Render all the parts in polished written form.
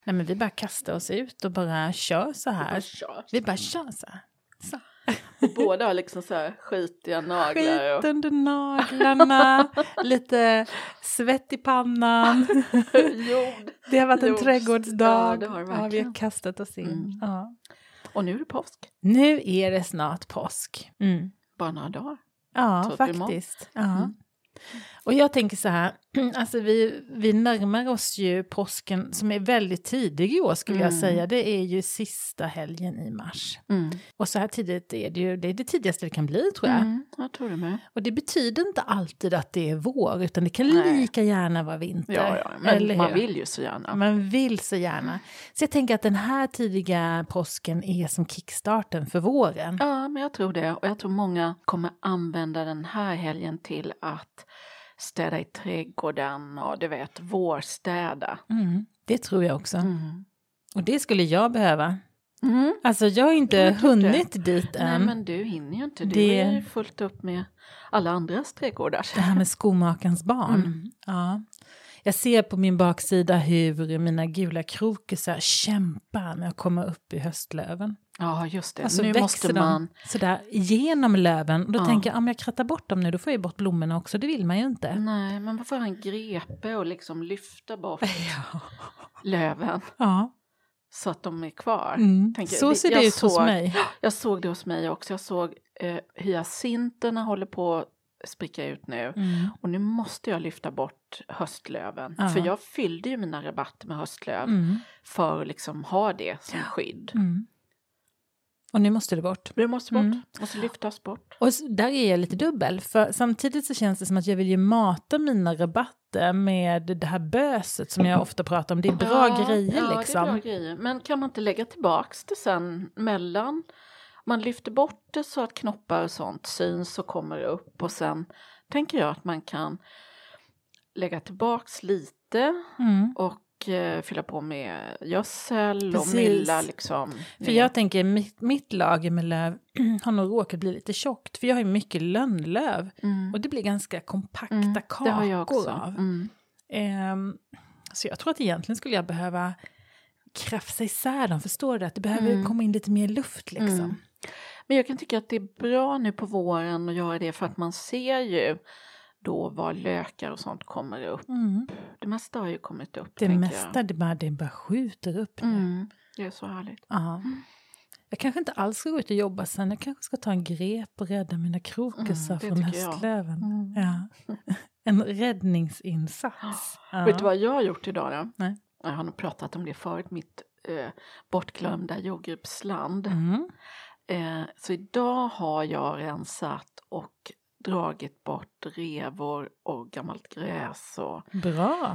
Nej, men vi bara kastar oss ut och bara kör så här. Vi bara kör så här. Så. Båda har liksom så här skitiga naglar. Skit under naglarna. Lite svett i pannan. Det har varit en trädgårdsdag. Ja, det har det verkligen. Vi har kastat oss in. Ja. Och nu är det påsk. Nu är det snart påsk. Bara några dagar. Ja, faktiskt. Ja. Och jag tänker så här, alltså vi närmar oss ju påsken som är väldigt tidig i år skulle jag säga. Det är ju sista helgen i mars. Och så här tidigt är det är det tidigaste det kan bli, tror jag. Jag tror det med. Och det betyder inte alltid att det är vår, utan det kan lika gärna vara vinter. Ja, men man vill ju så gärna. Man vill så gärna. Så jag tänker att den här tidiga påsken är som kickstarten för våren. Ja, men jag tror det. Och jag tror många kommer använda den här helgen till att städa i trädgården och du vet, vårstäda. Det tror jag också. Och det skulle jag behöva. Alltså jag har inte hunnit dit än. Nej, men du hinner ju inte. Du är ju fullt upp med alla andras trädgårdar. Det här med skomakarens barn. Ja. Jag ser på min baksida hur mina gula krokusar kämpar med att komma upp i höstlöven. Ja, just det. Alltså nu måste man sådär genom löven. Och då tänker jag, om jag krattar bort dem nu, då får jag bort blommorna också. Det vill man ju inte. Nej, men man får en grepe och liksom lyfta bort löven. Ja. Så att de är kvar. Så ser det ut hos mig. Jag såg det hos mig också. Jag såg hyacinterna håller på att spricka ut nu. Och nu måste jag lyfta bort höstlöven. För jag fyllde ju mina rabatter med höstlöv. För att liksom ha det som skydd. Och nu måste det bort. Det måste bort. Måste lyftas bort. Och där är jag lite dubbel. För samtidigt så känns det som att jag vill ju mata mina rabatter med det här böset som jag ofta pratar om. Det är bra grejer liksom. Ja, det är bra grejer. Men kan man inte lägga tillbaks det sen mellan? Man lyfter bort det så att knoppar och sånt syns och kommer upp. Och sen tänker jag att man kan lägga tillbaks lite. Och fylla på med gödsel och mylla liksom. För jag tänker mitt lager med löv har nog råkat bli lite tjockt. För jag har ju mycket lönnlöv. Och det blir ganska kompakta kakor det har jag också. av. Så jag tror att egentligen skulle jag behöva krafsa isär dem. Förstår du? Att det behöver komma in lite mer luft liksom. Men jag kan tycka att det är bra nu på våren att göra det. För att man ser ju då var lökar och sånt kommer upp. Det mesta har ju kommit upp. Det mesta, det bara skjuter upp nu. Det är så härligt. Jag kanske inte alls ska gå ut och jobba sen. Jag kanske ska ta en grep och rädda mina krokusar från höstlöven. Ja. En räddningsinsats. Vet du vad jag har gjort idag då? Nej. Jag har nog pratat om det förut. Mitt bortglömda jordgubbsland. Så idag har jag rensat och dragit bort revor och gammalt gräs och bra.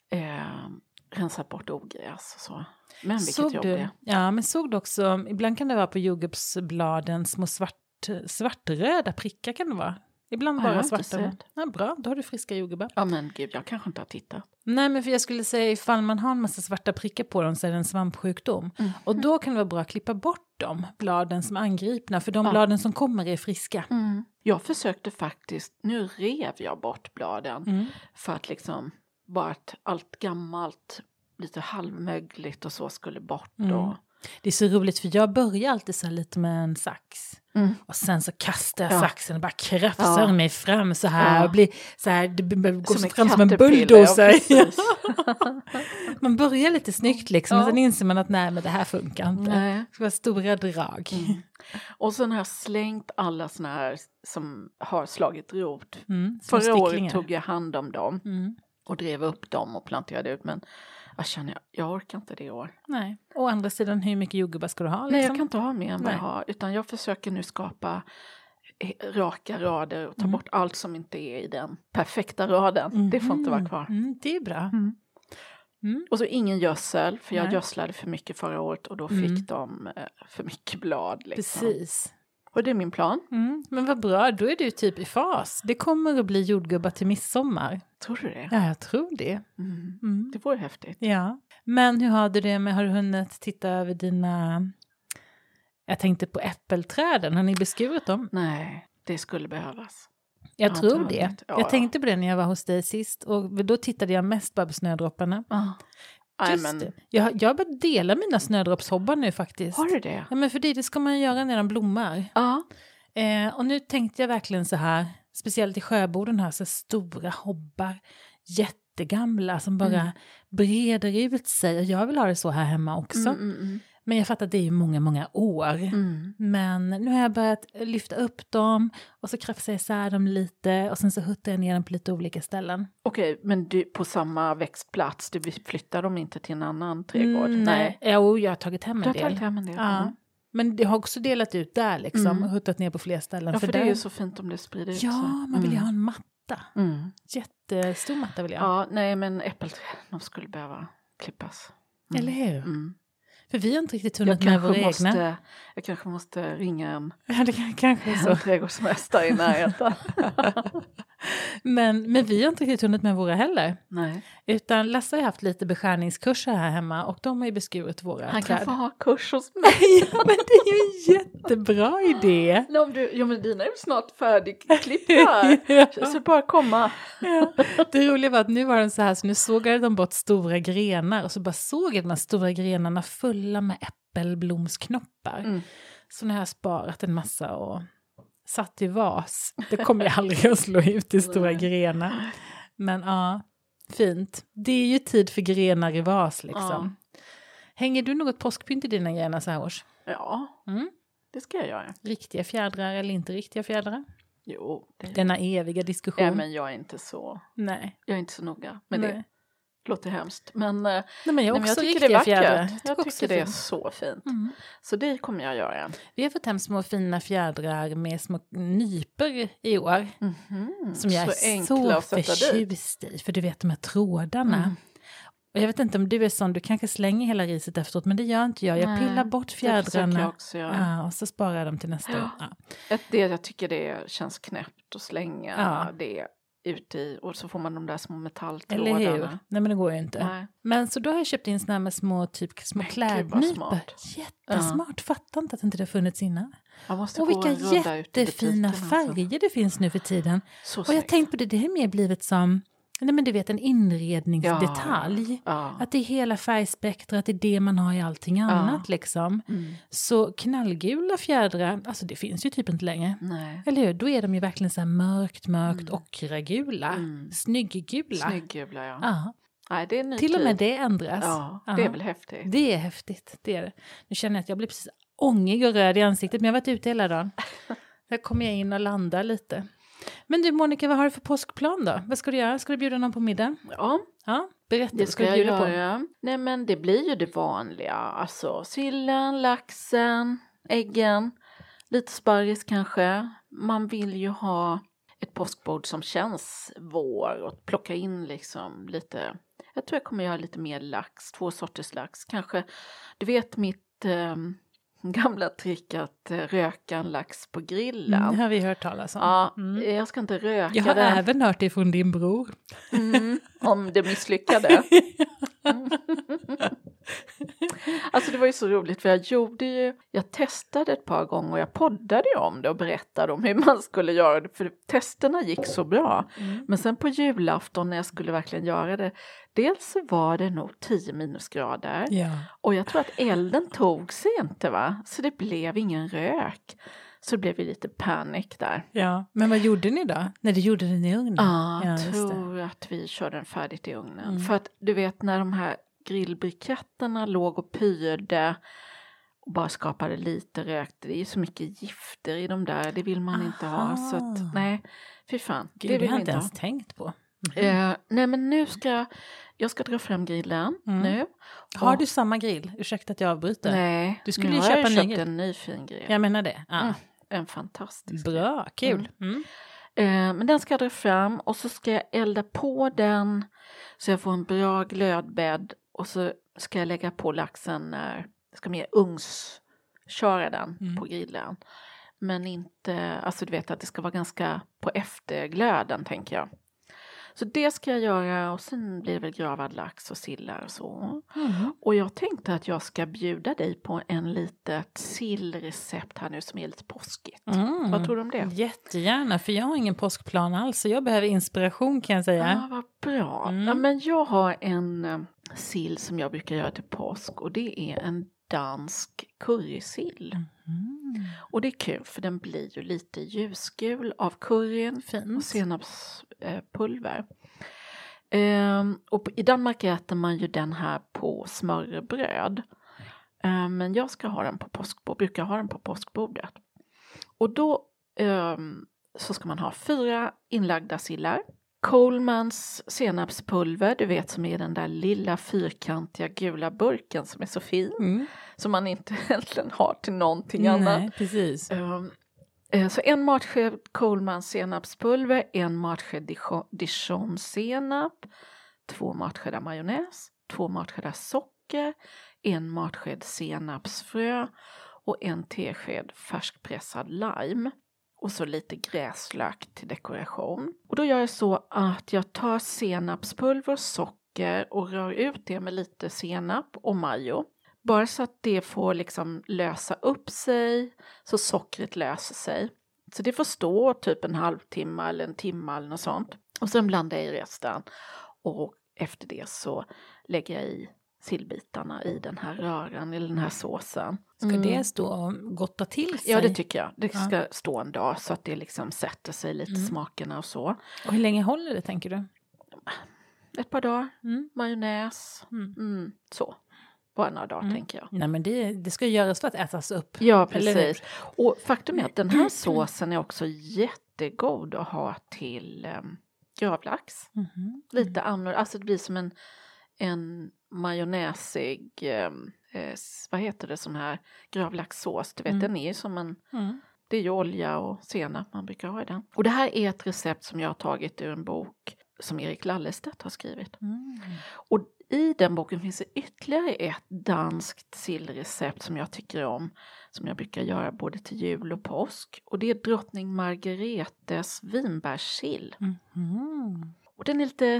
Rensat bort ogräs och så. Men vilket såg jobb du? det är. Ja, men såg du också, ibland kan det vara på jordgubbsbladen små svartröda prickar kan det vara. Ibland bara svarta. Ja, bra, då har du friska jordgubbar. Ja men gud, jag kanske inte har tittat. Nej, men för jag skulle säga ifall man har en massa svarta prickar på dem så är det en svampsjukdom. Och då kan det vara bra att klippa bort de bladen som är angripna. För de bladen som kommer är friska. Jag försökte faktiskt, nu rev jag bort bladen. För att liksom, bara att allt gammalt, lite halvmögligt och så skulle bort då. Det är så roligt för jag börjar alltid så här lite med en sax. Och sen så kastar jag saxen och bara krafsar mig fram så här. Och blir så här, det går så fram som en bulldozer. Man börjar lite snyggt liksom. Och sen inser man att nej, men det här funkar inte. Det ska vara stora drag. Och sen har jag slängt alla såna här som har slagit rot. Förra året tog jag hand om dem. Och drev upp dem och planterade ut. Men jag känner, jag orkar inte det i år. Nej. Å andra sidan, hur mycket jordgubbar ska du ha? Liksom? Nej, jag kan inte ha mer än vad jag har. Utan jag försöker nu skapa raka rader och ta bort allt som inte är i den perfekta raden. Det får inte vara kvar. Det är bra. Och så ingen gödsel, för jag gödslade för mycket förra året och då fick de för mycket blad. Liksom. Precis. Och det är min plan. Men vad bra, då är du typ i fas. Det kommer att bli jordgubbar till midsommar. Tror du det? Ja, jag tror det. Det vore häftigt. Ja. Men hur har du det med, har du hunnit titta över dina, jag tänkte på äppelträden, har ni beskurit dem? Nej, det skulle behövas. Jag tror det. Jag tänkte på det när jag var hos dig sist och då tittade jag mest bara på snödropparna. Just det. Jag har börjat dela mina snödroppshobbar nu faktiskt. Har du det? Ja, men för det ska man göra när de blommar. Ja. Och nu tänkte jag verkligen så här, speciellt i Sjöboden här, så stora hobbar, jättegamla som bara breder ut sig. Och jag vill ha det så här hemma också. Men jag fattar att det är ju många, många år. Men nu har jag börjat lyfta upp dem och så krafsar jag isär dem lite och sen så huttar jag ner dem på lite olika ställen. Okej, men du på samma växtplats, du flyttar dem inte till en annan trädgård? Nej, jo, jag har tagit hem en del. Du har tagit hem en del? Ja. Men det har också delat ut där liksom och huttat ner på fler ställen. Ja, för det är ju så fint om det sprider ut sig. Ja, man vill ju ha en matta. Jättestor matta vill jag ha. Ja, nej men äppelträd, de skulle behöva klippas. Eller hur? För vi har inte riktigt hunnit med våra egna. Jag kanske måste ringa en kanske så. Trädgårdsmästare i närheten. men vi har inte riktigt hunnit med våra heller. Nej. Utan Lasse har haft lite beskärningskurser här hemma och de har ju beskurit våra Han träd. kan få ha kurs hos mig. Ja, men det är ju en jättebra idé. Ja, men dina är ju snart färdigklippta. Så bara komma. Ja. Det roliga var att nu var den så här, så nu sågade de bort stora grenar och så bara såg jag de här stora grenarna fulla med äppelblomsknoppar. Så nu har jag sparat en massa och satt i vas. Det kommer jag aldrig att slå ut i stora grenar. Men ja, fint. Det är ju tid för grenar i vas liksom. Ja. Hänger du något påskpynt i dina grenar så här års? Ja, det ska jag göra. Riktiga fjädrar eller inte riktiga fjädrar? Jo. Denna eviga diskussion. Ja, men jag är inte så. Nej. Jag är inte så noga med det. Låter hemskt. Men jag har också tycker riktiga det är fjädrar. Jag tycker det är så fint. Så det kommer jag göra. Vi har fått hem små fina fjädrar med små nyper i år. Som jag är så förtjust i. För du vet de här trådarna. Och jag vet inte om du är sån, du kanske slänger hela riset efteråt, men det gör inte jag. Jag pillar bort fjädrarna jag också, ja. Och så sparar jag dem till nästa år. Ja. Jag tycker det känns knäppt att slänga det ut i, och så får man de där små metalltrådarna. Eller hur? Nej, men det går ju inte. Nej. Men så då har jag köpt in såna här med små klädnypor. Jättesmart. Fattar inte att inte det har funnits innan. Och vilka jättefina färger det finns nu för tiden. Så och jag tänkte på det har mer blivit som... Nej, men du vet en inredningsdetalj. Att det är hela färgspektrat, det är det man har i allting annat liksom. Så knallgula fjädrar, alltså det finns ju typ inte längre. Nej. Eller hur? Då är de ju verkligen så här mörkt ockragula. Snygggula. Snygggula, ja. Nej, det är ny till och med det ändras. Ja, det är väl häftigt. Det är häftigt, det är det. Nu känner jag att jag blir precis ångig och röd i ansiktet, men jag har varit ute hela dagen. Där kommer jag in och landar lite. Men du Monica, vad har du för påskplan då? Vad ska du göra? Ska du bjuda någon på middag? Ja. Berätta, det ska jag göra. På? Nej, men det blir ju det vanliga. Alltså sillen, laxen, äggen, lite sparris kanske. Man vill ju ha ett påskbord som känns vår och plocka in liksom lite. Jag tror jag kommer göra lite mer lax, 2 sorters lax. Kanske, du vet mitt... gamla trick att röka en lax på grillen. Det har vi hört talas om. Ja, jag ska inte röka jag har även hört det från din bror. Om det misslyckade. Alltså det var ju så roligt för jag testade ett par gånger och jag poddade om det och berättade om hur man skulle göra det. För testerna gick så bra. Men sen på julafton när jag skulle verkligen göra det. Dels var det nog 10 minusgrader. Ja. Och jag tror att elden tog sig inte va. Så det blev ingen rök. Så det blev lite panik där. Ja, men vad gjorde ni då? När du gjorde den i ugnen? Jag tror att vi körde den färdigt i ugnen. För att du vet när de här grillbriketterna låg och pyrde och bara skapade lite rök. Det är så mycket gifter i de där. Det vill man inte ha. Så att, nej, fy fan. Gud, det vill jag inte ens tänkt på. Nej, men nu ska jag ska dra fram grillen nu. Har du samma grill? Ursäkta att jag avbryter. Nej, du skulle ju köpa en ny fin grill. Jag menar det. En fantastisk. Bra, kul. Men den ska jag dra fram och så ska jag elda på den så jag får en bra glödbädd och så ska jag lägga på laxen när jag ska mer ugnsköra den på grillen. Men inte, alltså du vet att det ska vara ganska på efterglöden tänker jag. Så det ska jag göra och sen blir det väl gravad lax och sillar och så. Mm. Och jag tänkte att jag ska bjuda dig på en litet sillrecept här nu som är lite påskigt. Vad tror du om det? Jättegärna, för jag har ingen påskplan alls så jag behöver inspiration kan jag säga. Ja, vad bra. Ja, men jag har en sill som jag brukar göra till påsk och det är en dansk currysill. Och det är kul för den blir ju lite ljusgul av curryn och senapspulver. Och i Danmark äter man ju den här på smörrebröd. Men jag ska ha den på brukar ha den på påskbordet. Och då så ska man ha 4 inlagda sillar. Colemans senapspulver, du vet som är den där lilla fyrkantiga gula burken som är så fin. Som man inte egentligen har till någonting annat. Nej, precis. Så 1 matsked Colemans senapspulver, 1 matsked Dijon-senap, 2 matskedar majonnäs, 2 matskedar socker, 1 matsked senapsfrö och 1 tesked färskpressad lime. Och så lite gräslök till dekoration. Och då gör jag så att jag tar senapspulver och socker och rör ut det med lite senap och majo. Bara så att det får liksom lösa upp sig så sockret löser sig. Så det får stå typ en halvtimme eller en timme eller något sånt. Och sen blandar jag i resten. Och efter det så lägger jag i sillbitarna i den här röran, i den här såsen. Ska det stå och gotta till sig? Ja, det tycker jag. Det ska stå en dag så att det liksom sätter sig lite smakerna och så. Och hur länge håller det tänker du? Ett par dagar. Majonnäs. Så. Bara några dagar tänker jag. Nej men det ska göras för att ätas upp. Ja, precis. Och faktum är att den här såsen är också jättegod att ha till gravlax. Lite annorlunda. Alltså det blir som en majonnäsig, vad heter det, sån här gravlaxsås. Du vet, den är ju som en, det är ju olja och senap man brukar ha i den. Och det här är ett recept som jag har tagit ur en bok som Erik Lallestedt har skrivit. Och i den boken finns det ytterligare ett danskt sillrecept som jag tycker om. Som jag brukar göra både till jul och påsk. Och det är drottning Margaretes vinbärssill. Och den är lite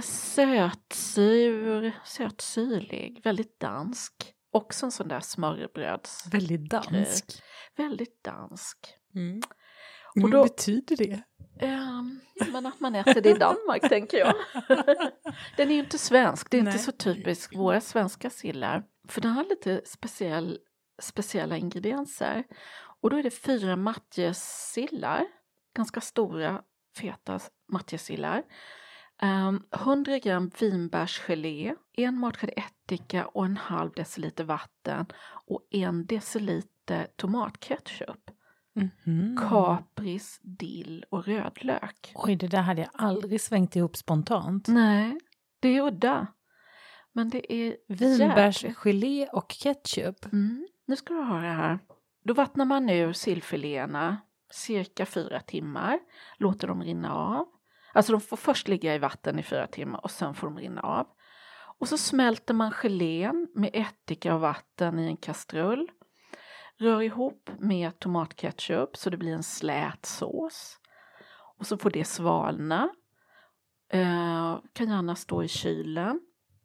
sötsyrlig, väldigt dansk. Också en sån där smörrebröds. Väldigt dansk. Väldigt dansk. Och då, vad betyder det? Men att man äter det i Danmark tänker jag. Den är ju inte svensk, det är inte så typiskt våra svenska sillar. För den har lite speciella ingredienser. Och då är det 4 matjessillar, ganska stora, feta matjessillar. 100 gram vinbärsgelé, 1 matsked ättika och 1/2 deciliter vatten och 1 deciliter tomatketchup. Kapris, dill och rödlök. Oj, det där hade jag aldrig svängt ihop spontant. Nej, det är udda. Men det är vinbärsgelé och ketchup. Nu ska du höra här. Då vattnar man ur sillfiléerna cirka 4 timmar. Låter dem rinna av. Alltså de får först ligga i vatten i 4 timmar och sen får de rinna av. Och så smälter man gelén med ättika och vatten i en kastrull. Rör ihop med tomatketchup så det blir en slät sås. Och så får det svalna. Kan gärna stå i kylen.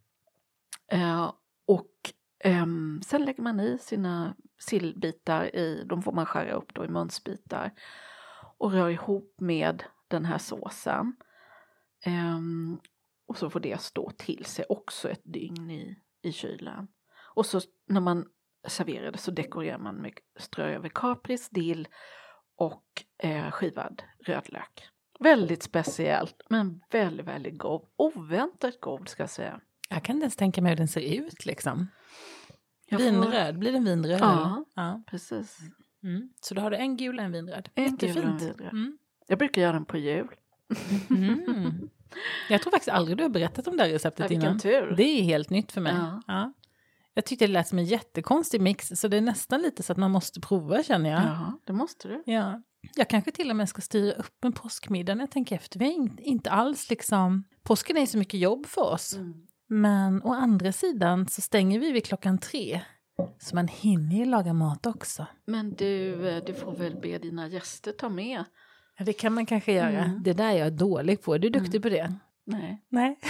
Och sen lägger man i sina sillbitar i. De får man skära upp då i munsbitar. Och rör ihop med den här såsen. Och så får det stå till sig också ett dygn i kylen. Och så när man serverar det så dekorerar man med strö över kapris, dill och skivad rödlök. Väldigt speciellt men väldigt, väldigt god. Oväntat god ska jag säga. Jag kan inte ens tänka mig hur den ser ut liksom. Vinröd, blir den vinröd? Ja, precis. Så då har du en gul och en vinröd. En gul och en vinröd. Jag brukar göra den på jul. Jag tror faktiskt aldrig du har berättat om det här receptet innan. Tur. Det är helt nytt för mig. Ja. Jag tyckte det lät som en jättekonstig mix. Så det är nästan lite så att man måste prova känner jag. Ja, det måste du. Ja. Jag kanske till och med ska styra upp en påskmiddag när jag tänker efter. Vi är inte alls liksom... Påsken är så mycket jobb för oss. Men å andra sidan så stänger vi vid 3:00. Så man hinner ju laga mat också. Men du får väl be dina gäster ta med. Ja, det kan man kanske göra. Det där jag är dålig på. Du är duktig på det. Nej.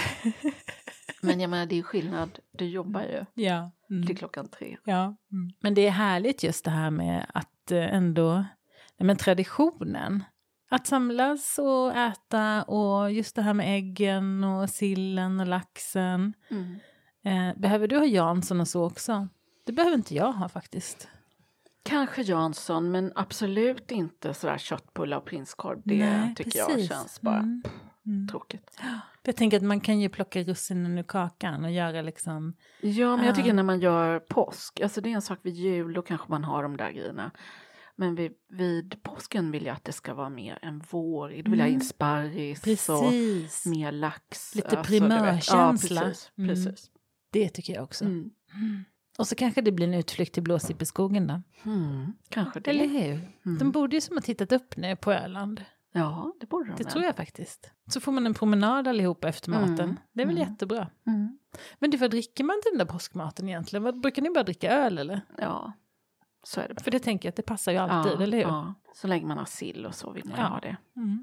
Men jag menar, det är skillnad. Du jobbar ju till 3:00. Ja. Mm. Men det är härligt just det här med att ändå, men traditionen. Att samlas och äta och just det här med äggen och sillen och laxen. Behöver du ha Jansson och så också? Det behöver inte jag ha faktiskt. Kanske Jansson, men absolut inte sådär köttbullar och prinskorv. Det tycker jag känns bara tråkigt. Jag tänker att man kan ju plocka russinen ur kakan och göra liksom... Ja, men jag tycker när man gör påsk, alltså det är en sak vid jul, då kanske man har de där grejerna. Men vid påsken vill jag att det ska vara mer en vår. Då vill jag in sparris och mer lax. Lite primörkänsla. Ja, precis. Det tycker jag också. Och så kanske det blir en utflykt till Blåsippeskogen då. Kanske det. Eller hur? De borde ju som ha tittat upp nu på Öland. Ja, det borde de. Det tror jag faktiskt. Så får man en promenad allihopa efter maten. Det är väl jättebra. Men vad dricker man till den där påskmaten egentligen? Brukar ni bara dricka öl eller? Ja, så är det. För det tänker jag att det passar ju alltid, eller hur? Ja, så länge man har sill och så vill man ha det.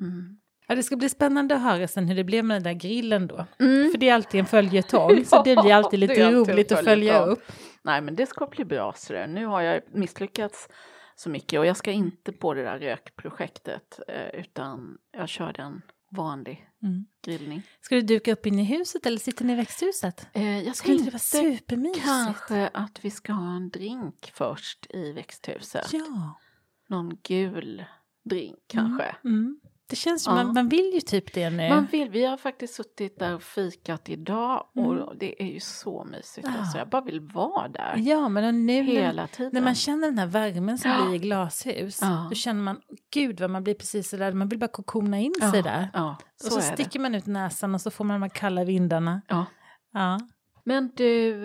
Ja, det ska bli spännande att höra sen hur det blev med den där grillen då. För det är alltid en följetong, så det blir alltid lite roligt att följa upp. Nej, men det ska bli bra. Så nu har jag misslyckats så mycket och jag ska inte på det där rökprojektet utan jag kör den vanlig grillning. Ska du duka upp in i huset eller sitter ni i växthuset? Jag skulle inte vara supermysigt. Kanske att vi ska ha en drink först i växthuset. Ja. Någon gul drink kanske. Det känns som man vill ju typ det nu. Vi har faktiskt suttit där och fikat idag och det är ju så mysigt. Alltså, jag bara vill vara där. Ja, men nu hela tiden. När man känner den här värmen som blir i glashus, då känner man, gud vad man blir precis så där, man vill bara kokona in sig där. Ja, och så sticker man ut näsan och så får man de här kalla vindarna. Ja. Men du,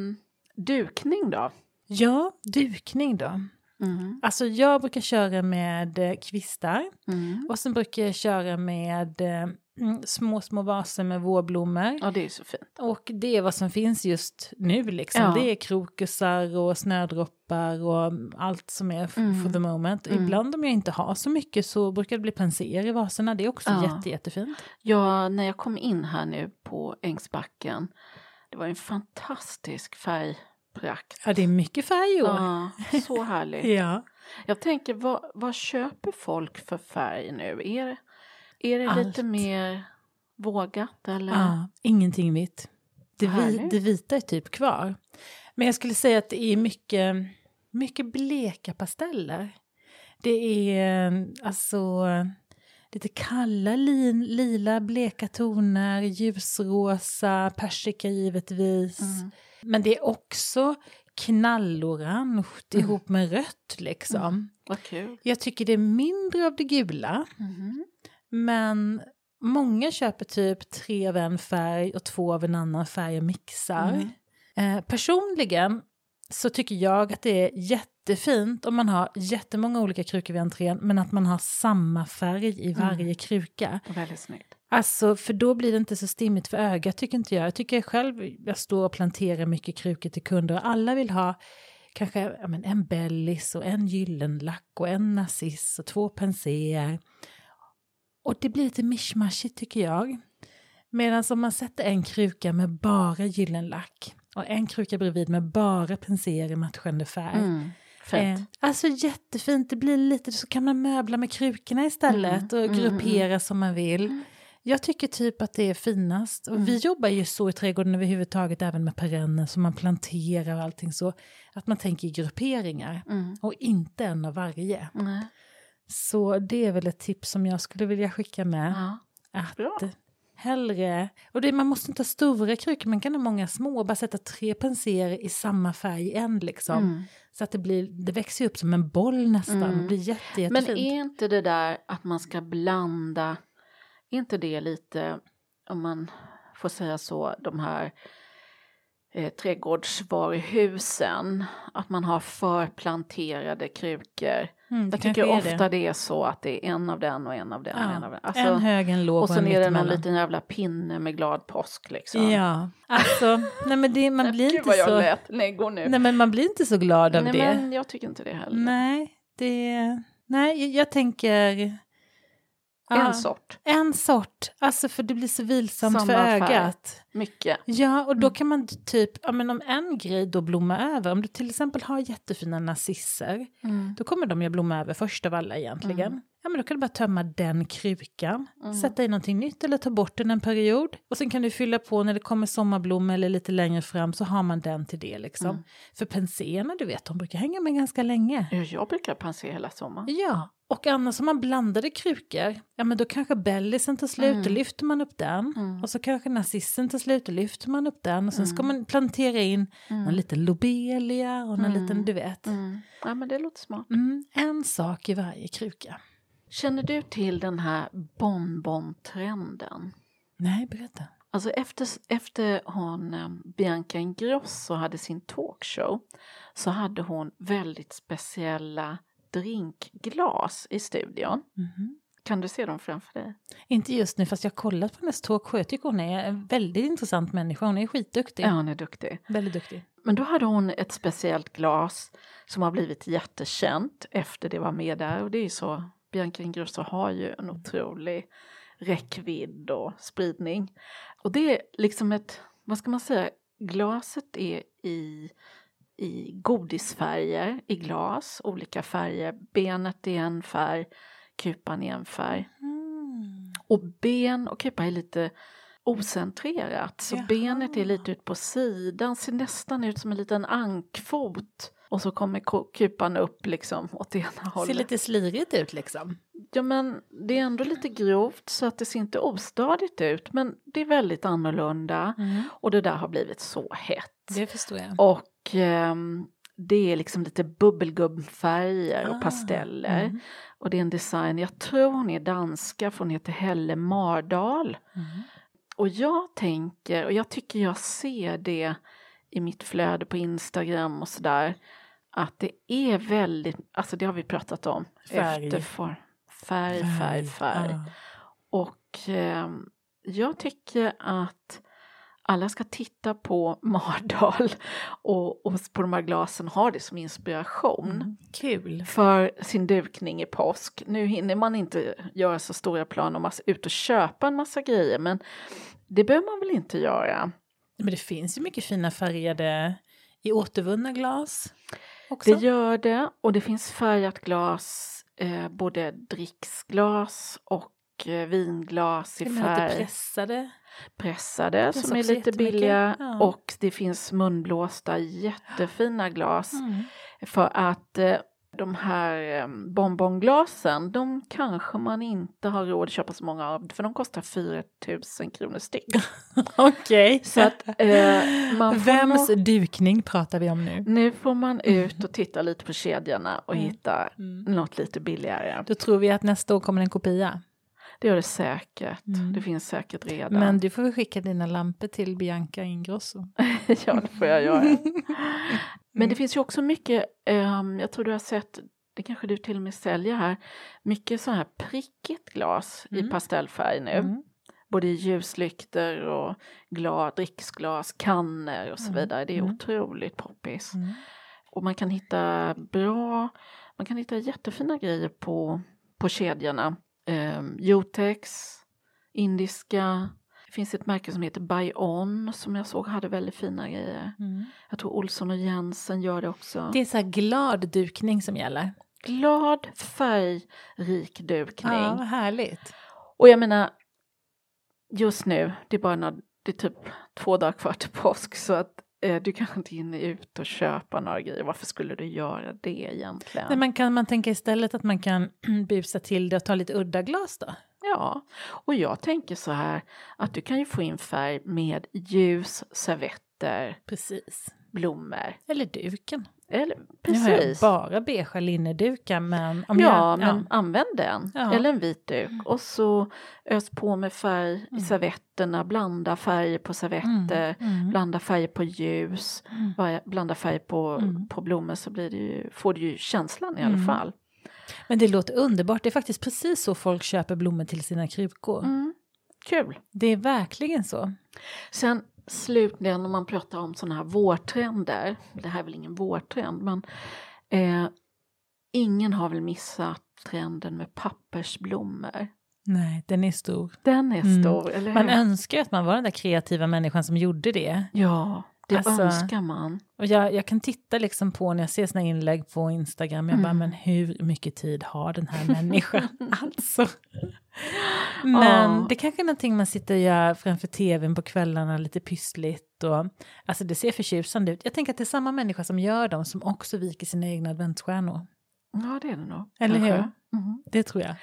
dukning då? Ja, dukning då. Alltså jag brukar köra med kvistar och sen brukar jag köra med små vaser med vårblommor. Ja, det är så fint. Och det är vad som finns just nu liksom. Ja. Det är krokusar och snödroppar och allt som är for the moment. Ibland om jag inte har så mycket så brukar det bli penséer i vaserna. Det är också jättefint. Ja, när jag kom in här nu på Ängsbacken, det var en fantastisk färgprakt. Ja, det är mycket färg i år. Ja, så härligt. Ja. Jag tänker, vad köper folk för färg nu? Är det lite mer vågat? Eller? Ja, ingenting vitt. Det vita är typ kvar. Men jag skulle säga att det är mycket bleka pasteller. Det är alltså lite kalla lila bleka toner, ljusrosa, persika givetvis. Men det är också knallorange ihop med rött liksom. Vad kul. Jag tycker det är mindre av det gula. Men många köper typ 3 av en färg och 2 av en annan färg och mixar. Personligen så tycker jag att det är jättefint om man har jättemånga olika krukor vid entrén, men att man har samma färg i varje kruka. Väldigt snyggt. Alltså, för då blir det inte så stimmigt för ögat, tycker inte jag. Jag tycker själv, jag står och planterar mycket krukor till kunder och alla vill ha kanske en bellis och en gyllenlack och en narciss och 2 penséer. Och det blir lite mishmashigt tycker jag. Medan om man sätter en kruka med bara gyllenlack och en kruka bredvid med bara penséer i matchande färg. Alltså jättefint, det blir lite, så kan man möbla med krukorna istället och gruppera som man vill. Jag tycker typ att det är finast. Och vi jobbar ju så i trädgården överhuvudtaget även med perenner som man planterar och allting så. Att man tänker i grupperingar och inte en av varje. Så det är väl ett tips som jag skulle vilja skicka med. Att hellre, och man måste inte ha stora krukor, man kan ha många små, bara sätta 3 penséer i samma färg än liksom. Så att det växer upp som en boll nästan, det blir jättefint. Men är inte det där att man ska blanda, är inte det lite, om man får säga så, de här trädgårdsvaruhusen, att man har förplanterade krukor. Jag tycker ofta det är så att det är en av den och en av den. Och en av den. Alltså, en hög, en låg och sen är det någon liten jävla pinne med glad påsk liksom. Ja, alltså, nej men man blir inte så... lät. Nej, gå nu. Nej, men man blir inte så glad av det. Nej, men jag tycker inte det heller. Nej, jag tänker... En sort. En sort, alltså för det blir så vilsamt för ögat. Mycket. Ja, och då kan man typ, om en grej då blommar över, om du till exempel har jättefina narcisser, då kommer de ju blomma över först av alla egentligen. Ja, men då kan du bara tömma den krukan, sätta i någonting nytt eller ta bort den en period. Och sen kan du fylla på när det kommer sommarblommor eller lite längre fram, så har man den till det liksom. För penséerna, du vet, de brukar hänga med ganska länge. Ja, jag brukar pensé hela sommaren. Ja, och annars om man blandade krukor, ja men då kanske bellisen tar slut och lyfter man upp den. Och så kanske narcissen tar slut och lyfter man upp den. Och sen ska man plantera in någon liten lobelia och någon liten, du vet. Ja, men det låter smart. En sak i varje kruka. Känner du till den här bonbon-trenden? Nej, berätta. Alltså efter hon, Bianca Ingrosso hade sin talkshow, så hade hon väldigt speciella drinkglas i studion. Kan du se dem framför dig? Inte just nu, fast jag har kollat på hennes talkshow. Jag tycker hon är en väldigt intressant människa. Hon är skitduktig. Ja, hon är duktig. Väldigt duktig. Men då hade hon ett speciellt glas som har blivit jättekänt efter det var med där. Och det är ju så, Bianca Ingrosso har ju en otrolig räckvidd och spridning. Och det är liksom ett, vad ska man säga, glaset är i godisfärger i glas, olika färger. Benet är en färg, kupan är en färg. Och ben och kupa är lite ocentrerat. Så benet är lite ut på sidan, ser nästan ut som en liten ankfot. Och så kommer kupan upp liksom åt ena hållet. Ser lite slirigt ut liksom. Ja, men det är ändå lite grovt så att det ser inte ostadigt ut. Men det är väldigt annorlunda. Och det där har blivit så hett. Det förstår jag. Och det är liksom lite bubbelgumfärger och pasteller. Och det är en design, jag tror hon är danska, för hon heter Helle Mardal. Och jag tänker, och jag tycker jag ser det i mitt flöde på Instagram och sådär, att det är väldigt, alltså det har vi pratat om. Färg. Och jag tycker att alla ska titta på Mardal och på de här glasen, har det som inspiration. Kul. För sin dukning i påsk. Nu hinner man inte göra så stora planer om ut och köpa en massa grejer, men det behöver man väl inte göra. Men det finns ju mycket fina färgade i återvunna glas också. Det gör det, och det finns färgat glas, både dricksglas och vinglas i färg. Pressade som är lite billiga. Ja. Och det finns munblåsta jättefina glas. För att de här bonbonglasen, de kanske man inte har råd att köpa så många av, för de kostar 4 000 kronor styck. Okej. Så att vems dukning pratar vi om nu? Nu får man ut och titta lite på kedjorna och hitta något lite billigare. Då tror vi att nästa år kommer en kopia. Det gör det säkert. Det finns säkert redan. Men du får väl skicka dina lampor till Bianca Ingrosso. Ja, det får jag göra. Men det finns ju också mycket, jag tror du har sett, det kanske du till och med säljer här, mycket så här prickigt glas i pastellfärg nu. Både ljuslyktor och dricksglas, kannor och så vidare. Det är otroligt poppis. Och man kan hitta jättefina grejer på kedjorna. Jotex, indiska. Det finns ett märke som heter Buy On som jag såg hade väldigt fina grejer. Jag tror Olsson och Jensen gör det också. Det är så här glad dukning som gäller. Glad, färgrik dukning. Ja, vad härligt. Och jag menar, just nu, det är typ 2 dagar kvar till påsk, så att du kanske inte hinner ut och köpa några grejer. Varför skulle du göra det egentligen? Nej, man tänker istället att man kan busa till det och ta lite udda glas då? Ja, och jag tänker så här att du kan ju få in färg med ljus, servetter, precis, blommor. Eller duken. Precis. Nu har jag bara beige linnedukar, men använd den. Ja. Eller en vit duk. Och så ös på med färg i servetterna. Blanda färger på servetter. Blanda färger på ljus. Blanda färg på blommor, så får du ju känslan i alla fall. Men det låter underbart. Det är faktiskt precis så folk köper blommor till sina krukor. Kul. Det är verkligen så. Sen slutligen, om man pratar om sådana här vårtrender. Det här är väl ingen vårtrend, men ingen har väl missat trenden med pappersblommor. Nej, den är stor. Den är stor, eller hur? Man önskar att man var den där kreativa människan som gjorde det. Ja, det önskar man. Och jag kan titta liksom på när jag ser såna inlägg på Instagram. Jag bara, men hur mycket tid har den här människan? Alltså. Men det kanske är någonting man sitter och gör framför tvn på kvällarna lite pyssligt. Och, alltså det ser förtjusande ut. Jag tänker att det är samma människa som gör dem som också viker sina egna adventsstjärnor. Ja, det är det nog. Eller hur? Det tror jag.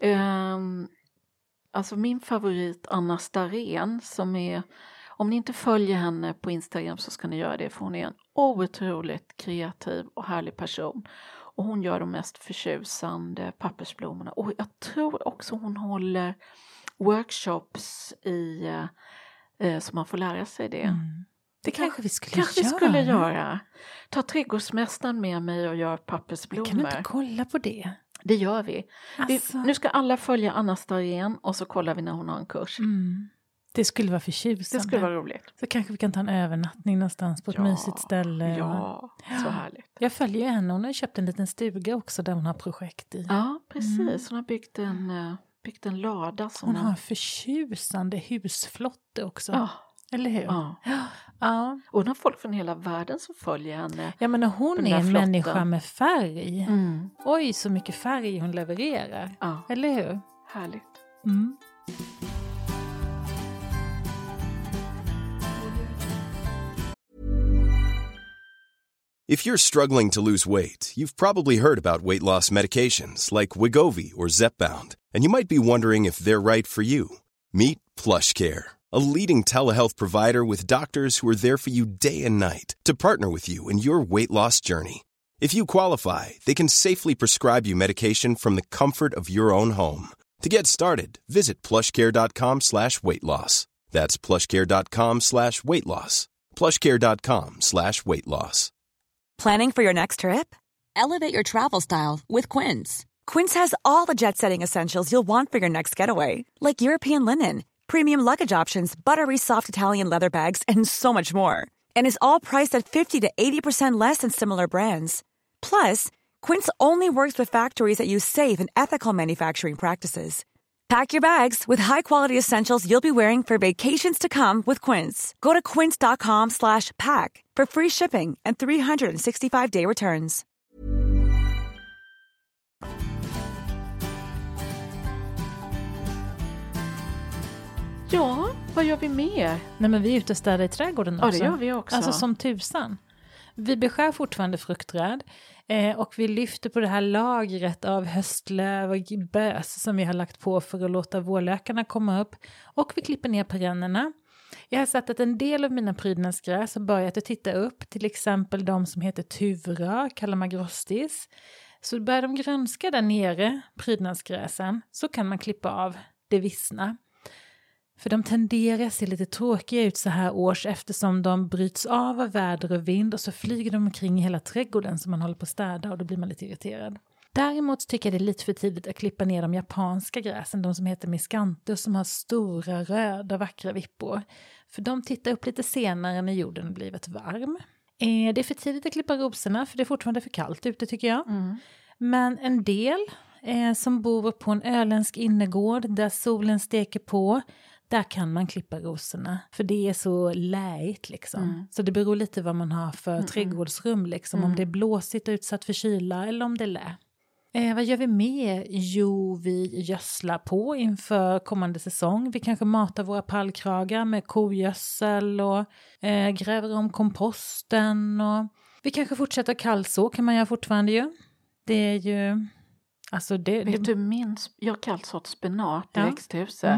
Alltså min favorit Anna Starén som är, om ni inte följer henne på Instagram så ska ni göra det, för hon är en otroligt kreativ och härlig person. Och hon gör de mest förtjusande pappersblommorna. Och jag tror också hon håller workshops så man får lära sig det. Det kanske vi skulle göra. Ta trädgårdsmästaren med mig och gör pappersblommor. Kan du inte kolla på det? Det gör vi. Alltså. Nu ska alla följa Anna Starén och så kollar vi när hon har en kurs. Det skulle vara förtjusande. Det skulle vara roligt. Så kanske vi kan ta en övernattning någonstans på ett mysigt ställe. Ja, så härligt. Jag följer henne. Hon har köpt en liten stuga också där hon har projekt i. Ja, precis. Hon har byggt en lada. Hon har förtjusande husflotte också. Ja. Eller hur? Ja. Och hon har folk från hela världen som följer henne. Ja, men hon är en människa med färg. Oj, så mycket färg hon levererar. Ja. Eller hur? Härligt. If you're struggling to lose weight, you've probably heard about weight loss medications like Wegovy or Zepbound, and you might be wondering if they're right for you. Meet PlushCare, a leading telehealth provider with doctors who are there for you day and night to partner with you in your weight loss journey. If you qualify, they can safely prescribe you medication from the comfort of your own home. To get started, visit plushcare.com/weightloss. That's plushcare.com/weightloss. plushcare.com/weightloss. Planning for your next trip? Elevate your travel style with Quince. Quince has all the jet-setting essentials you'll want for your next getaway, like European linen, premium luggage options, buttery soft Italian leather bags, and so much more. And is all priced at 50 to 80% less than similar brands. Plus, Quince only works with factories that use safe and ethical manufacturing practices. Pack your bags with high-quality essentials you'll be wearing for vacations to come with Quince. Go to quince.com/pack for free shipping and 365-day returns. Ja, vad gör vi mer? Nej, men vi är ute och städar i trädgården också. Ja, det gör vi också. Alltså som tusan. Vi beskär fortfarande fruktträd. Och vi lyfter på det här lagret av höstlöv och bös som vi har lagt på för att låta vårlökarna komma upp. Och vi klipper ner perennerna. Jag har sett att en del av mina prydnadsgräs har börjat att titta upp. Till exempel de som heter tuvrör, calamagrostis. Så börjar de grönska där nere, prydnadsgräsen, så kan man klippa av det vissna. För de tenderar att se lite tråkiga ut så här års eftersom de bryts av väder och vind och så flyger de omkring i hela trädgården som man håller på att städa och då blir man lite irriterad. Däremot tycker jag det är lite för tidigt att klippa ner de japanska gräsen, de som heter miscanthus som har stora röda vackra vippor. För de tittar upp lite senare när jorden har blivit varm. Det är för tidigt att klippa rosorna för det är fortfarande för kallt ute tycker jag. Men en del som bor på en öländsk innergård där solen steker på, där kan man klippa rosorna. För det är så läigt liksom. Så det beror lite vad man har för trädgårdsrum liksom. Om det är blåsigt och utsatt för kyla eller om det är lä. Vad gör vi mer? Jo, vi gödslar på inför kommande säsong. Vi kanske matar våra pallkragar med kogödsel och gräver om komposten. Och vi kanske fortsätter kallså kan man göra fortfarande ju. Det är ju... Alltså Vet du, jag har kallsått spenat i växthuset.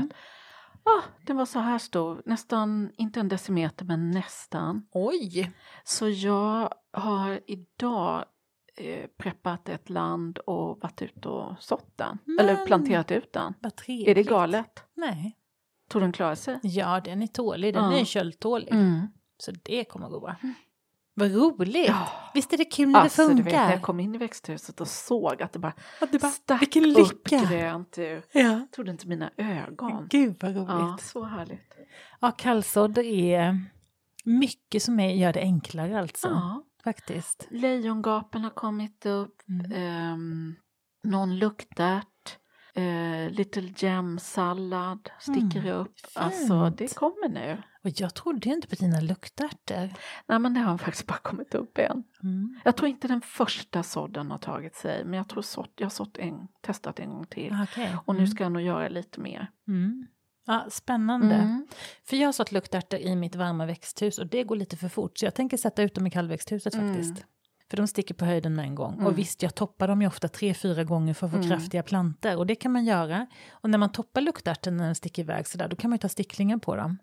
Den var så här stor, nästan, inte en decimeter men nästan. Oj! Så jag har idag preppat ett land och varit ut och sått den. Eller planterat ut den. Är det galet? Nej. Tror den klarar sig? Ja, den är tålig. Den är köldtålig. Så det kommer gå bra. Vad roligt. Ja. Visst är det kul när det funkar? Du vet, jag kom in i växthuset och såg att det bara stack vilken upp grönt ur. Ja. Jag trodde inte mina ögon. Gud vad roligt. Ja, så härligt. Ja, kallsådd är mycket som gör det enklare alltså. Ja. Faktiskt. Lejongapen har kommit upp. Någon luktärt. Little gem sallad sticker upp. Fint. Alltså det kommer nu. Och jag trodde inte på dina luktärtor. Nej, men det har faktiskt bara kommit upp igen. Jag tror inte den första sådden har tagit sig. Men jag tror jag har testat en gång till. Okay. Och nu ska jag nog göra lite mer. Ja, spännande. För jag har sått luktärtor i mitt varma växthus. Och det går lite för fort. Så jag tänker sätta ut dem i kallväxthuset faktiskt. För de sticker på höjden med en gång. Och visst, jag toppar dem ju ofta 3-4 gånger för att få kraftiga plantor. Och det kan man göra. Och när man toppar luktärten när den sticker iväg sådär, då kan man ju ta sticklingar på dem.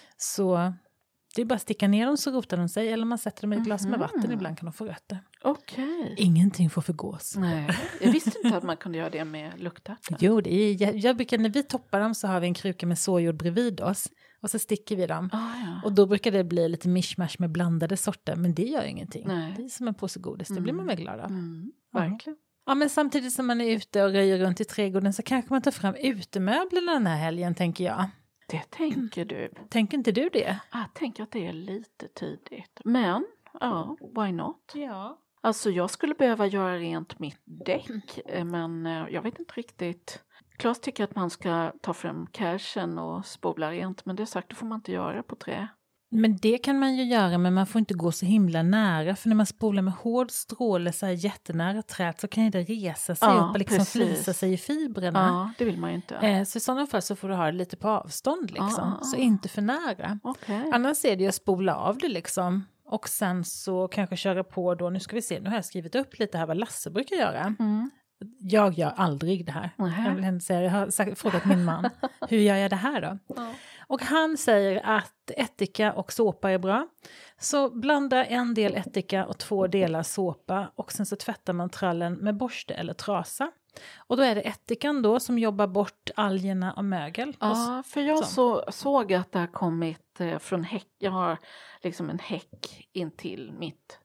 Så det är bara att sticka ner dem så rotar de sig. Eller man sätter dem i ett glas med vatten. Ibland kan de få rötter. Okej. Ingenting får förgås. Nej, jag visste inte att man kunde göra det med luktärtor. Jo, jag brukar, när vi toppar dem så har vi en kruka med såjord bredvid oss. Och så sticker vi dem. Ja. Och då brukar det bli lite mishmash med blandade sorter. Men det gör ingenting. Nej. Det är som en påse godis. Det blir man väl glad av. Verkligen. Ja, men samtidigt som man är ute och röjer runt i trädgården så kanske man tar fram utemöblerna den här helgen, tänker jag. Det tänker du. Tänker inte du det? Jag tänker att det är lite tidigt. Men, ja, why not? Ja. Alltså jag skulle behöva göra rent mitt däck. Men jag vet inte riktigt. Claes tycker att man ska ta fram cashen och spola rent. Men det är sagt, det får man inte göra på trä. Men det kan man ju göra, men man får inte gå så himla nära. För när man spolar med hård stråle så här jättenära träd så kan det resa sig upp och liksom flisa sig i fibrerna. Ja, det vill man ju inte. Så i sådana fall så får du ha det lite på avstånd liksom. Så inte för nära. Okay. Annars är det ju att spola av det liksom. Och sen så kanske köra på då, nu ska vi se, nu har jag skrivit upp lite här vad Lasse brukar göra. Jag gör aldrig det här. Jag vill inte säga, jag har frågat min man, hur gör jag det här då? Och han säger att ättika och såpa är bra. Så blanda 1 del ättika och 2 delar såpa. Och sen så tvättar man trallen med borste eller trasa. Och då är det ättikan då som jobbar bort algerna och mögel. Ja, för jag såg att det har kommit från häck. Jag har liksom en häck in till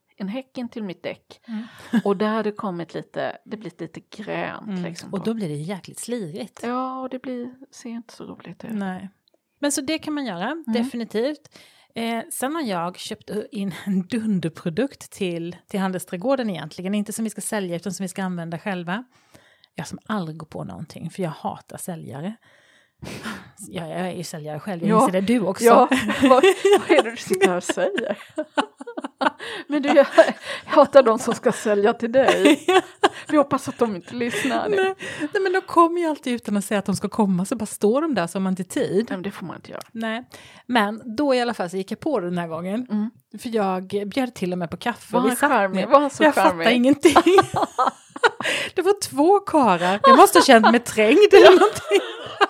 mitt däck. Och där har det kommit det blir lite grönt. Liksom, och då blir det jäkligt slirigt. Ja, och det ser inte så roligt ut. Nej. Men så det kan man göra, definitivt. Sen har jag köpt in en dunderprodukt till handelsträdgården egentligen. Inte som vi ska sälja utan som vi ska använda själva. Jag som aldrig går på någonting för jag hatar säljare. Jag är ju säljare själv, jag inser det, du också. Ja, vad är det du sitter här och säger? Men du, jag hatar de som ska sälja till dig. Vi hoppas att de inte lyssnar nu. Nej, men de kommer ju alltid utan att säga att de ska komma, så bara står de där så har man inte tid. Nej, det får man inte göra. Nej, men då i alla fall så gick jag på det den här gången. För jag bjöd till och med på kaffe. Jag fattar ingenting. Det var 2 karar. Jag måste ha känt mig trängd eller någonting.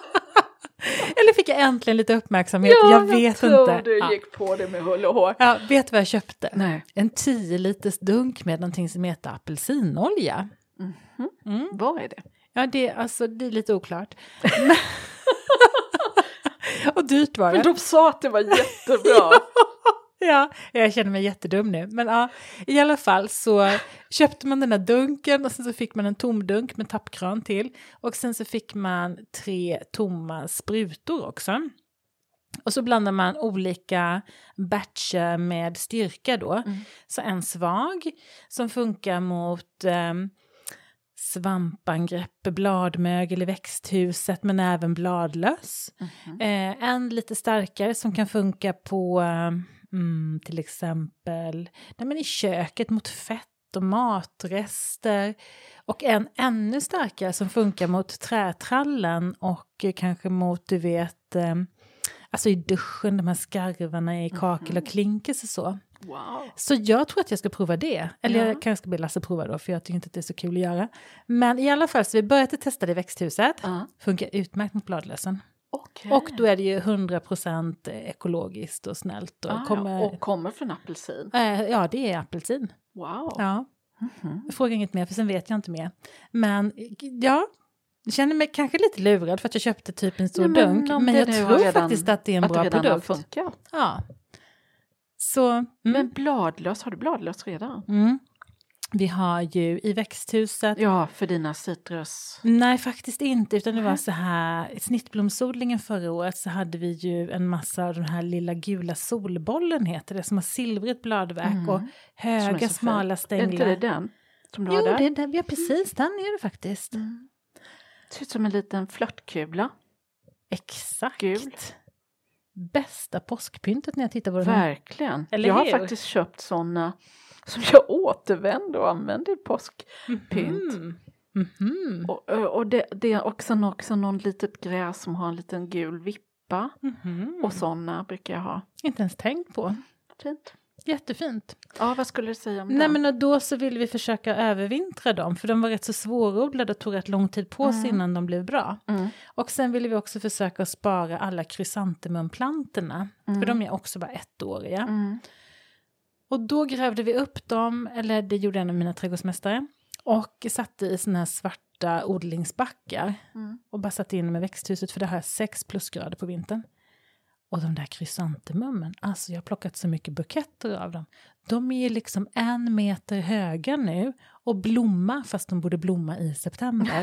Eller fick jag äntligen lite uppmärksamhet? Ja, jag vet inte. Jag tror du gick på det med hull och hår. Ja, vet du vad jag köpte? Nej. En 10 liters dunk med någonting som heter apelsinolja. Vad är det? Ja, det är lite oklart. Och dyrt var det. Men de sa att det var jättebra. Ja, jag känner mig jättedum nu. Men ja, i alla fall så köpte man den här dunken och sen så fick man en tom dunk med tappkran till. Och sen så fick man 3 tomma sprutor också. Och så blandar man olika batcher med styrka då. Så en svag som funkar mot svampangrepp, bladmögel i växthuset men även bladlöss. En lite starkare som kan funka på till exempel i köket mot fett och matrester. Och en ännu starkare som funkar mot trätrallen och kanske mot, du vet, alltså i duschen, de här skarvarna i kakel och klinkes och så. Wow. Så jag tror att jag ska prova det. Eller jag kanske ska be Lasse prova då, för jag tycker inte att det är så kul att göra. Men i alla fall så vi började testa det i växthuset. Funkar utmärkt mot bladlösen. Okay. Och då är det ju 100% ekologiskt och snällt. Och kommer från apelsin? Ja, det är apelsin. Wow. Ja. Jag frågar inget mer för sen vet jag inte mer. Men ja, jag känner mig kanske lite lurad för att jag köpte typ en stor dunk. Men jag tror faktiskt att det är en bra produkt. Funkar. Ja. Så, Men bladlös, har du bladlös redan? Vi har ju i växthuset. Ja, för dina citrus. Nej, faktiskt inte. Utan det var så här, i snittblomsodlingen förra året så hade vi ju en massa av den här lilla gula solbollen heter det. Som har silvrigt bladverk och höga smala stänglar. Är inte det den som du har där? Jo, det är den. Ja, precis. Den är det faktiskt. Det ser ut som en liten flörtkula. Exakt. Gul. Bästa påskpyntet när jag tittar på det. Verkligen. Eller jag har hur? faktiskt köpt sådana som jag återvänder och använder i påskpynt. Och det är också någon litet gräs som har en liten gul vippa. Och sådana brukar jag ha. Inte ens tänkt på. Fint. Jättefint. Ja, vad skulle du säga om Nej, det? men då så vill vi försöka övervintra dem. För de var rätt så svårodlade och tog rätt lång tid på sig innan de blev bra. Och sen ville vi också försöka spara alla krysantemumplantorna. För de är också bara 1-åriga. Och då grävde vi upp dem, eller det gjorde en av mina trädgårdsmästare. Och satte i såna här svarta odlingsbackar. Och bara satte in dem i växthuset, för det har jag 6 plusgrader på vintern. Och de där krysantemummen, alltså jag har plockat så mycket buketter av dem. De är liksom 1 meter höga nu och blommar fast de borde blomma i september.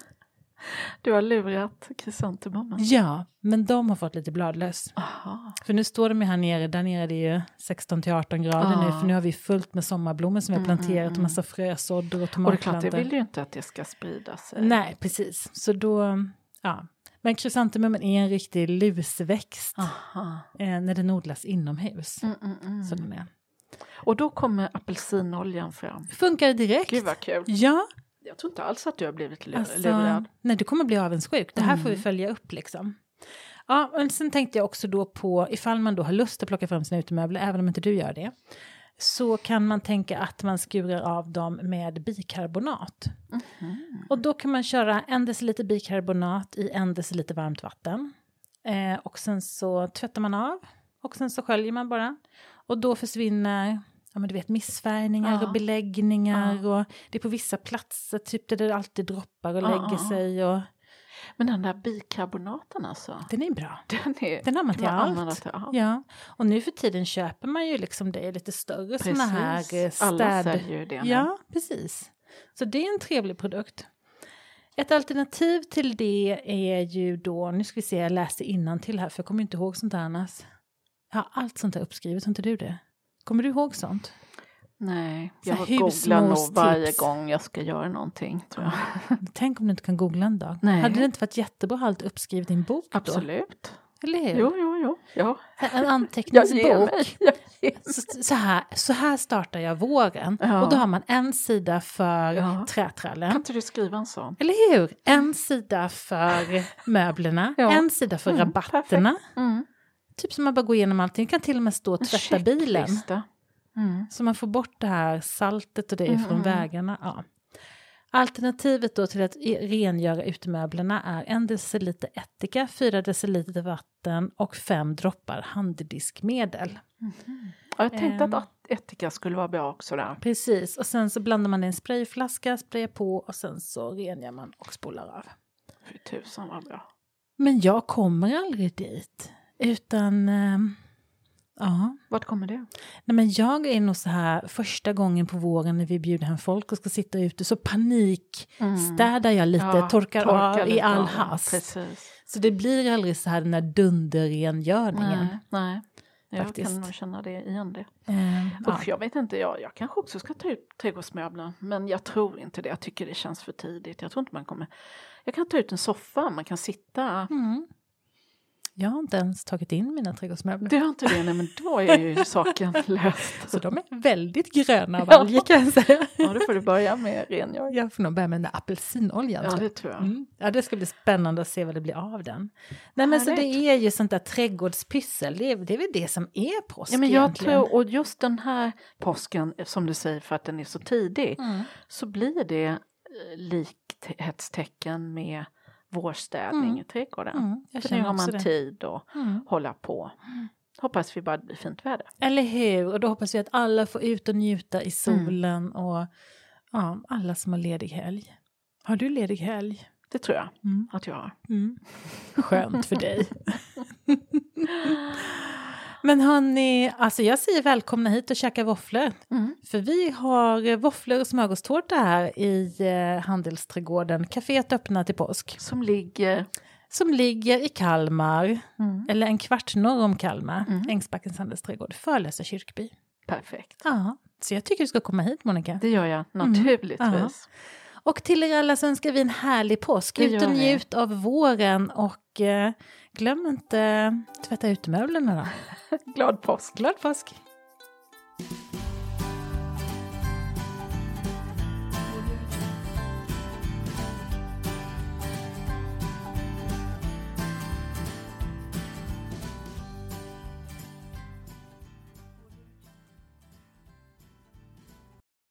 Du har lurat krysantemummen. Ja, men de har fått lite bladlöss. Aha. För nu står de ju här nere, där nere är det ju 16-18 grader nu. För nu har vi fullt med sommarblommor som vi har planterat och massa frösådder och tomatplantor. Och det är klart, det vill ju inte att det ska sprida sig. Nej, precis. Så då, ja. Men krysantemummen är en riktig lusväxt när den odlas inomhus. Så den är. Och då kommer apelsinoljan fram. Funkar direkt. Gud vad kul. Ja. Jag tror inte alls att du har blivit lurad. Nej, du kommer bli avundsjuk. Det här får vi följa upp liksom. Ja, men sen tänkte jag också då på, ifall man då har lust att plocka fram sina utemöbler, även om inte du gör det, så kan man tänka att man skurar av dem med bikarbonat. Och då kan man köra 1 deciliter bikarbonat i 1 deciliter varmt vatten. Och sen så tvättar man av. Och sen så sköljer man bara. Och då försvinner, ja men du vet, missfärgningar och beläggningar. Och det är på vissa platser typ där det alltid droppar och lägger sig. Och men den där bikarbonaten alltså. den är bra. Den har man till allt. Ja. Och nu för tiden köper man ju liksom det lite större såna här städ. Alla säljer ju det nu. Ja, precis. Så det är en trevlig produkt. Ett alternativ till det är ju då, nu ska vi se, jag läste innantill här för jag kommer inte ihåg sånt här annars. Jag har allt sånt här uppskrivet, har inte du det? Kommer du ihåg sånt? Nej, jag googlar nog varje gång jag ska göra någonting, tror jag. Tänk om du inte kan googla en dag. Nej. Hade det inte varit jättebra att ha allt uppskrivet i en bok då? Absolut. Eller hur? Jo. Ja. En anteckningsbok. Jag så här startar jag våren. Ja. Och då har man 1 sida för trätrallen. Kan inte du skriva en sån? Eller hur? 1 sida för möblerna. 1 sida för rabatterna. Typ som man bara går igenom allting. Det kan till och med stå och tvätta bilen. Så man får bort det här saltet och det från vägarna. Ja. Alternativet då till att rengöra utemöblerna är 1 deciliter ättika, 4 deciliter vatten och 5 droppar handdiskmedel. Ja, jag tänkte att ättika skulle vara bra också där. Precis, och sen så blandar man i en sprayflaska, sprayar på och sen så rengör man och spolar av. Fy tusan vad bra. Men jag kommer aldrig dit, utan... Ja. Vart kommer det? Nej, men jag är nog så här första gången på våren när vi bjuder hem folk och ska sitta ute, så städar jag lite, torkar av i all hast. Precis. Så det blir aldrig så här den där dunderrengörningen. Nej. Jag kan nog känna det igen det. Jag vet inte, jag kanske också ska ta ut trädgårdsmöbler, men jag tror inte det. Jag tycker det känns för tidigt. Jag tror inte man kommer... Jag kan ta ut en soffa, man kan sitta... Jag har inte ens tagit in mina trädgårdsmöbler. Du har inte det, nej, men då är ju saken löst. Så de är väldigt gröna av alger, kan jag säga. Ja, då får du börja med rengöring. Jag får nog börja med den där apelsinoljan. Ja, det tror jag. Ja, det ska bli spännande att se vad det blir av den. Nej, men så det är ju sånt där trädgårdspyssel. Det är väl det som är påsk. Ja, men jag tror, och just den här påsken, som du säger, för att den är så tidig, så blir det likhetstecken med vårstädning i trädgården. För nu har man tid att hålla på. Hoppas vi bara blir fint väder. Eller hur? Och då hoppas vi att alla får ut och njuta i solen och alla som har ledig helg. Har du ledig helg? Det tror jag att jag har. Skönt för dig. Men hörni, alltså jag säger välkomna hit och käka våfflor. För vi har våfflor och smörgåstårta här i Handelsträdgården. Caféet öppnar till påsk. Som ligger i Kalmar. Eller en kvart norr om Kalmar. Ängsbackens handelsträdgård. Förlösa kyrkby. Perfekt. Ja, så jag tycker du ska komma hit, Monica. Det gör jag, naturligtvis. Och till er alla så önskar vi en härlig påsk. Ut och njut av våren och glöm inte tvätta utemöblerna då. Glad påsk. Glad påsk.